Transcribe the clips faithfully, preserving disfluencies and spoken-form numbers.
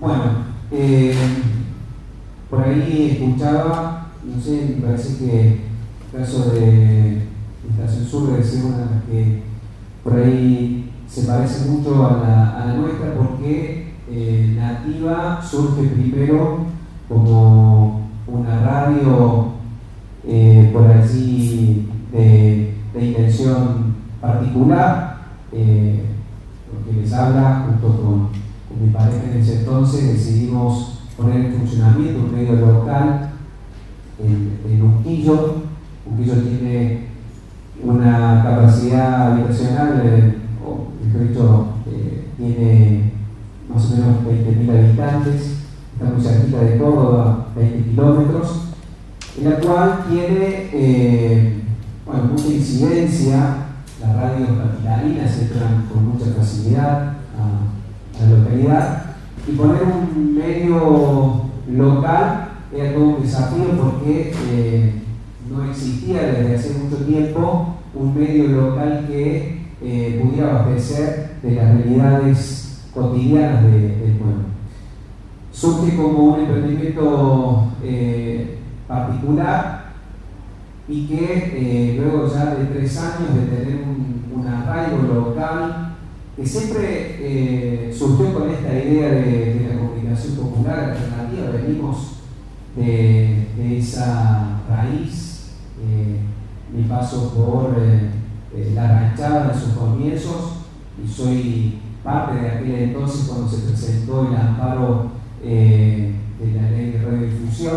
Bueno, eh, por ahí escuchaba, no sé, me parece que el caso de Estación Sur debe ser una de las que por ahí se parece mucho a la, a la nuestra, porque eh, Nativa surge primero como una radio eh, por allí de, de intención particular, eh, porque les habla junto con, con mi pareja en ese entonces, decidimos poner en funcionamiento un medio local en, en Unquillo. Unquillo tiene una capacidad habitacional, eh, o mejor dicho, eh, tiene más o menos veinte mil habitantes, está muy cerquita de Córdoba, veinte kilómetros, en la cual tiene eh, bueno, mucha incidencia. Las radios capitalinas entran con mucha facilidad a, a la localidad, y poner un medio local era todo un desafío, porque eh, no existía desde hace mucho tiempo un medio local que eh, pudiera abastecer de las realidades cotidianas de, del pueblo. Surge como un emprendimiento eh, particular, y que eh, luego ya de tres años de tener un, un arraigo local, que siempre eh, surgió con esta idea de, de la comunicación popular alternativa. Venimos de, de esa raíz. Eh, mi paso por eh, eh, la ranchada en sus comienzos, y soy parte de aquel entonces cuando se presentó el amparo eh, de la ley de radiodifusión.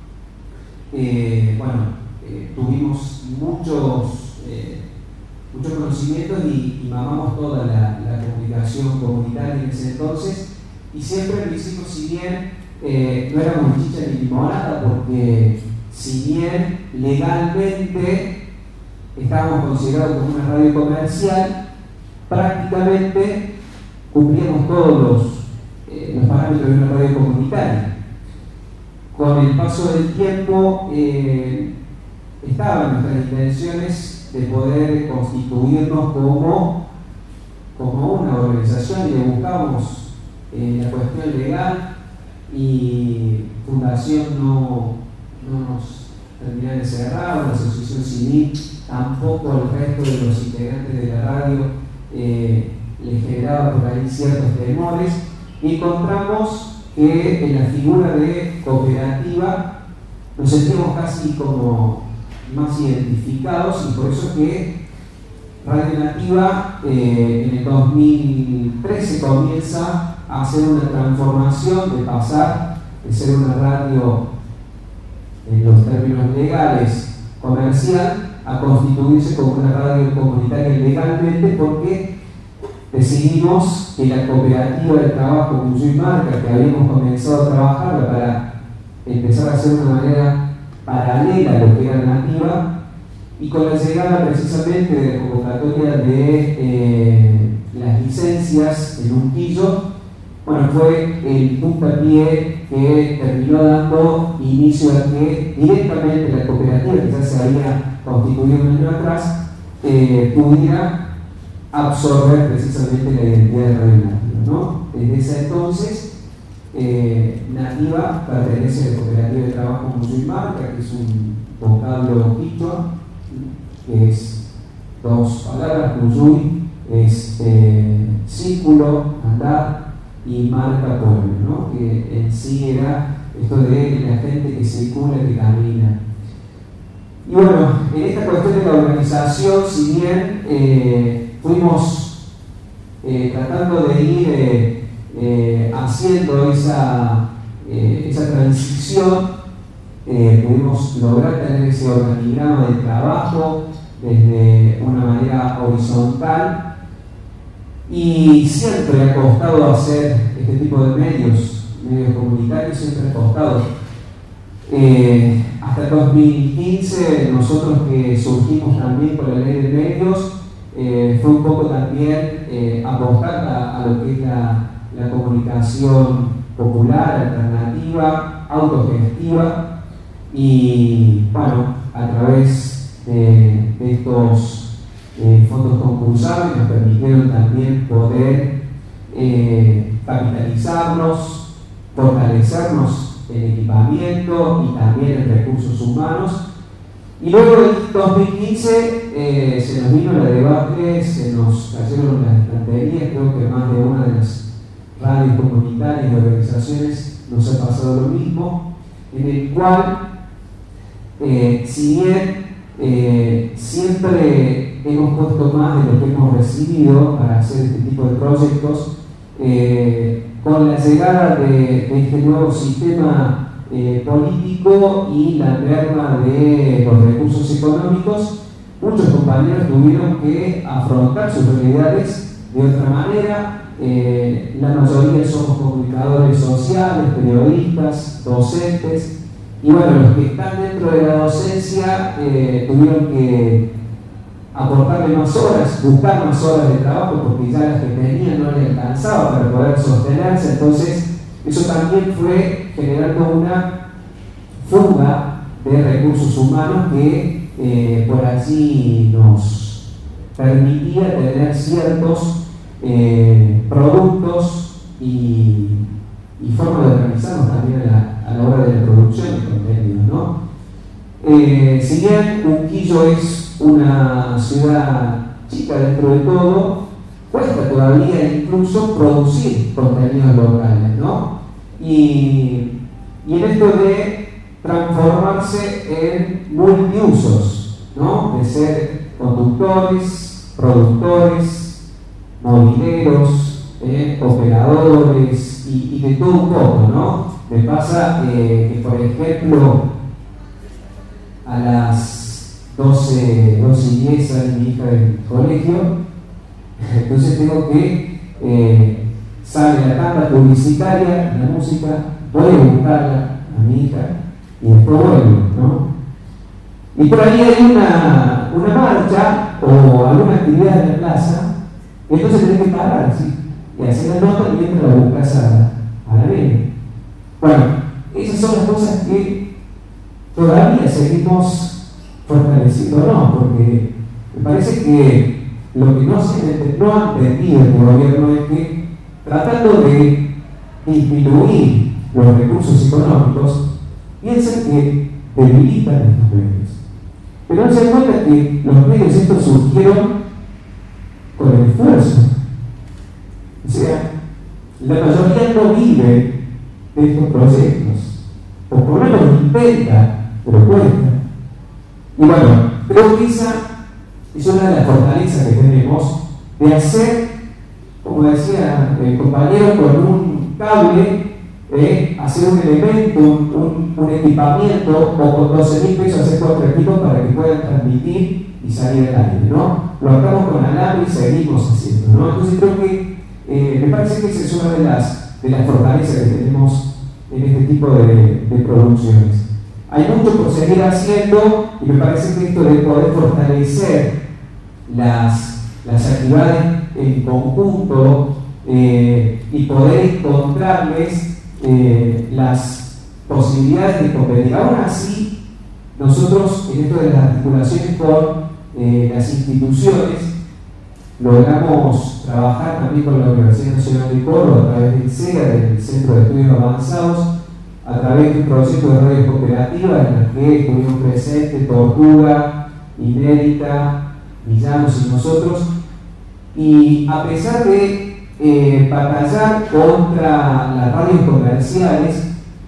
Eh, bueno, eh, tuvimos muchos, eh, muchos conocimientos y, y mamamos toda la, la comunicación comunitaria en ese entonces, y siempre lo hicimos, si bien eh, no éramos chicha ni limonada, porque si bien legalmente estábamos considerados como una radio comercial, prácticamente cumplíamos todos los, eh, los parámetros de una radio comunitaria. Con el paso del tiempo eh, estaban nuestras intenciones de poder constituirnos como, como una organización, y le buscamos eh, la cuestión legal, y Fundación no, no nos terminaba de cerrar, la asociación civil tampoco, el resto de los integrantes de la radio eh, les generaba por ahí ciertos temores, y encontramos que en la figura de cooperativa nos sentimos casi como más identificados, y por eso que Radio Nativa eh, en el dos mil trece comienza a hacer una transformación, de pasar de ser una radio en los términos legales comercial a constituirse como una radio comunitaria legalmente, porque decidimos que la cooperativa de trabajo Cuyo y Marca, que habíamos comenzado a trabajarla para empezar a hacer de una manera paralela a lo que era Nativa, y con la llegada precisamente de la convocatoria de eh, las licencias en Unquillo, bueno, fue el puntapié que terminó dando inicio a que directamente la cooperativa, que ya se había constituido un año atrás, eh, pudiera absorber precisamente la identidad de Radio Nativa, ¿no? Desde ese entonces, eh, Nativa pertenece a la cooperativa de trabajo Cuyo y Marca, que es un vocablo quichua, que es dos palabras. Cuyuy es eh, círculo, andar, y marca pueblo, ¿no? Que en sí era esto de la gente que circula, que camina. Y bueno, en esta cuestión de la organización, si bien eh, fuimos eh, tratando de ir eh, eh, haciendo esa, eh, esa transición, eh, pudimos lograr tener ese organigrama de trabajo desde una manera horizontal, y siempre ha costado hacer este tipo de medios, medios comunitarios, siempre ha costado. Eh, hasta el dos mil quince, nosotros que surgimos también con la ley de medios, eh, fue un poco también eh, apostar a, a lo que es la, la comunicación popular, alternativa, autogestiva, y bueno, a través de, de estos eh, fondos concursables nos permitieron también poder eh, capitalizarnos, fortalecernos en equipamiento y también en recursos humanos. Y luego en dos mil quince eh, se nos vino la debacle, se nos cayeron las estanterías, creo que más de una de las radios comunitarias y organizaciones nos ha pasado lo mismo, en el cual, eh, si bien eh, siempre hemos puesto más de lo que hemos recibido para hacer este tipo de proyectos, eh, con la llegada de, de este nuevo sistema Eh, político y la merma de los recursos económicos, muchos compañeros tuvieron que afrontar sus realidades de otra manera. Eh, la mayoría somos comunicadores sociales, periodistas, docentes, y bueno, los que están dentro de la docencia eh, tuvieron que aportarle más horas, buscar más horas de trabajo, porque ya las que tenían no les alcanzaba para poder sostenerse. Entonces eso también fue generando una fuga de recursos humanos que eh, por allí nos permitía tener ciertos eh, productos y, y forma de organizarnos también a la, a la hora de la producción de contenidos, ¿no? Eh, si bien Unquillo es una ciudad chica dentro de todo, cuesta todavía incluso producir contenidos locales, ¿no? Y, y en esto de transformarse en multiusos, ¿no? De ser conductores, productores, mobileros, eh, operadores y, y de todo un poco, ¿no? Me pasa eh, que, por ejemplo, a las doce, doce y diez sale mi hija del colegio. Entonces tengo que eh, sale la tanda publicitaria, la música, voy a buscarla a mi hija y después vuelvo, ¿no? Y por ahí hay una, una marcha o alguna actividad en la plaza, y entonces tenés que parar, ¿sí? Y hacer la nota y mientras la buscas a, a la nena. Bueno, esas son las cosas que todavía seguimos fortaleciendo, ¿no? Porque me parece que lo que no, se, no ha entendido el gobierno es que, tratando de disminuir los recursos económicos, piensan que debilitan estos medios. Pero no se dan cuenta que los medios estos surgieron con el esfuerzo. O sea, la mayoría no vive de estos proyectos, o por lo menos intenta, pero cuesta. Y bueno, creo que esa es una de las fortalezas que tenemos de hacer, como decía el compañero, con un cable, eh, hacer un elemento, un, un, un equipamiento, o con doce mil pesos hacer cuatro equipos para que puedan transmitir y salir al aire, ¿no? Lo hacemos con alambre y seguimos haciendo, ¿no? Entonces creo que eh, me parece que esa es una de las, de las fortalezas que tenemos en este tipo de, de producciones. Hay mucho por seguir haciendo y me parece que esto de poder fortalecer las, las actividades en conjunto eh, y poder encontrarles eh, las posibilidades de competir. Aún así, nosotros en esto de las articulaciones con eh, las instituciones logramos trabajar también con la Universidad Nacional de Córdoba a través del C E A, del Centro de Estudios Avanzados, a través de un proyecto de radio cooperativa en el que estuvimos presentes Tortuga, Inédita, Villanos y nosotros, y a pesar de eh, batallar contra las radios comerciales,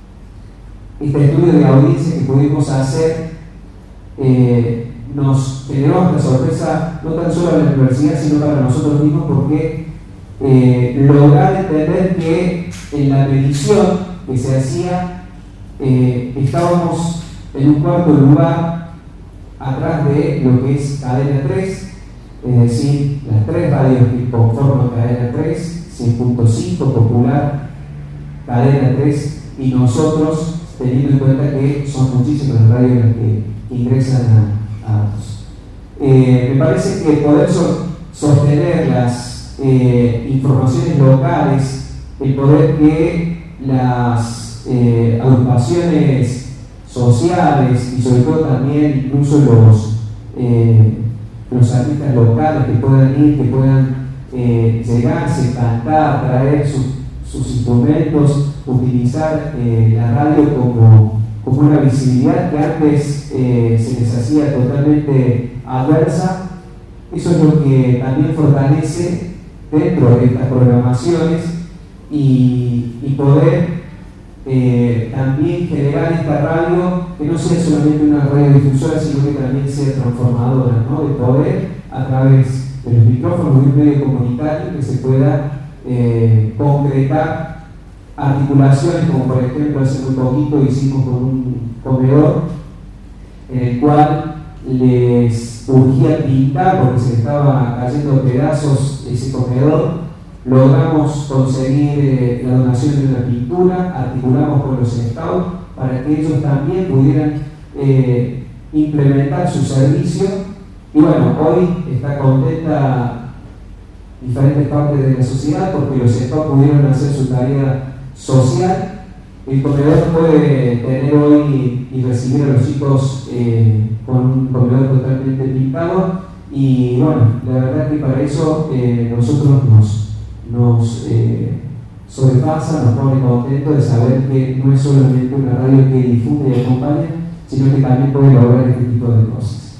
este estudio de audiencia que pudimos hacer eh, nos generó esta sorpresa no tan solo a la universidad sino para nosotros mismos, porque eh, lograr entender que en la medición que se hacía eh, estábamos en un cuarto lugar atrás de lo que es Cadena tres, es decir, las tres radios que conforman Cadena tres, cien punto cinco, Popular, Cadena tres y nosotros, teniendo en cuenta que son muchísimas radios las que ingresan a, a eh, me parece que poder so, sostener las eh, informaciones locales, el poder que las eh, agrupaciones sociales y sobre todo también incluso los eh, los artistas locales que puedan ir, que puedan eh, llegarse, cantar, traer su, sus instrumentos utilizar eh, la radio como, como una visibilidad que antes eh, se les hacía totalmente adversa. Eso es lo que también fortalece dentro de estas programaciones y, y poder eh, también generar esta radio que no sea solamente una radiodifusora, sino que también sea transformadora, ¿no? De poder, a través de los micrófonos de un medio comunitario, que se pueda eh, concretar articulaciones, como por ejemplo hace muy poquito hicimos con un comedor en el cual les urgía pintar porque se estaba cayendo pedazos ese comedor. Logramos conseguir eh, la donación de una pintura, articulamos con los scouts para que ellos también pudieran eh, implementar su servicio. Y bueno, hoy está contenta diferentes partes de la sociedad porque los scouts pudieron hacer su tarea social. El comedor puede tener hoy y recibir a los chicos eh, con un comedor totalmente pintado, y bueno, la verdad que para eso eh, nosotros nos, nos eh, sobrepasa, nos pone contentos de saber que no es solamente una radio que difunde y acompaña, sino que también puede lograr este tipo de cosas.